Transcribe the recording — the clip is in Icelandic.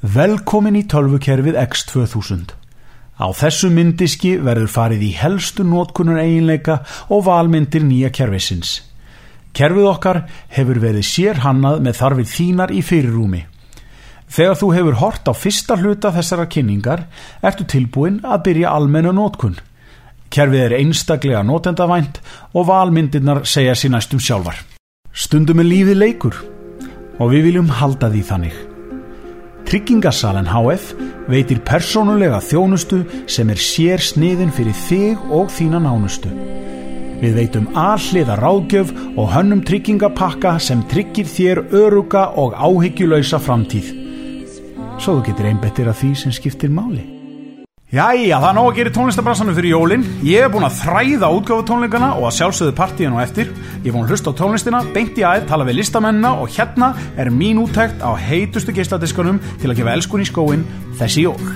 Velkomin í tölvukerfið X2000. Á þessu mynddiski verður farið í helstu notkunar eiginleika og valmyndir nýja kerfisins. Kerfið okkar hefur verið sérhannað með þarfir þínar í fyrirrúmi. Þegar þú hefur hort á fyrsta hluta þessara kynningar, ertu tilbúin að byrja almenna notkun. Kerfið er einstaklega notendavænt og valmyndirnar segja sér næstum sjálfar. Stundum er lífið leikur og við viljum halda því þannig. Tryggingasalan HF veitir persónulega þjónustu sem er sérsniðin fyrir þig og þína nánustu. Við veitum alhliða ráðgjöf og hönnum tryggingapakka sem tryggir þér örugga og áhyggjulausa framtíð. Svo þú getur einbettir að því sem skiptir máli. Jæja, það nóg að gera tónlistabransanum fyrir jólin. Ég búin að þræða útgáfutónleikana og að sjálfsögðu partíinu á eftir. Ég búin að hlusta á tónlistina, beint í æð, tala við listamennina og hérna er mín úttekt á heitustu geisladiskunum til að gefa elskun í skóinn þessi jól.